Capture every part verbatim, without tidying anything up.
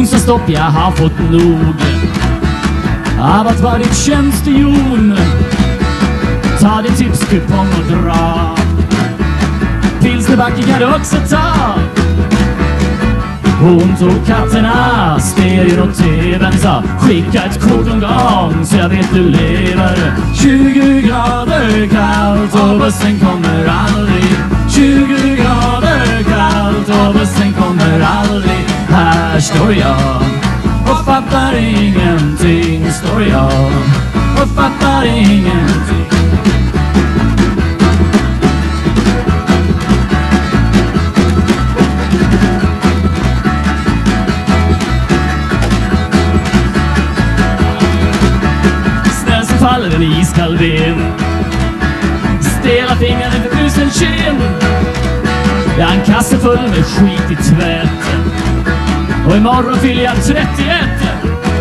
Så stopp, jag har fått nog av att vara ditt tjänstehjon. Ta ditt tipskupong och dra. Pilsnerbacke kan du också ta. Hon tog katterna, stereo och tvn, sa skicka ett kort om gång så jag vet du lever. Tjugo grader kallt och bussen kommer aldrig. Tjugo grader kallt och bussen kommer aldrig. Här står jag och fattar ingenting. Står jag och fattar ingenting. Snö som faller en iskall vind. Stela fingrar inför frusen kind. Jag har en kasse full med skit i tvätten. Och imorgon fyller jag trettioett.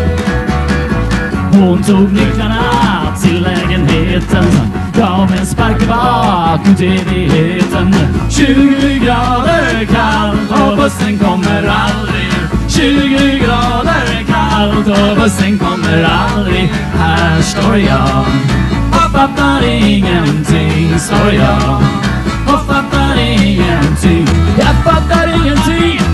Hon tog nycklarna till lägenheten. Gav mig en spark bak ut i evigheten. Tjugo grader kallt och bussen kommer aldrig. Tjugo grader kallt och bussen kommer aldrig. Här står jag och fattar ingenting. Står jag och fattar ingenting. Jag fattar ingenting.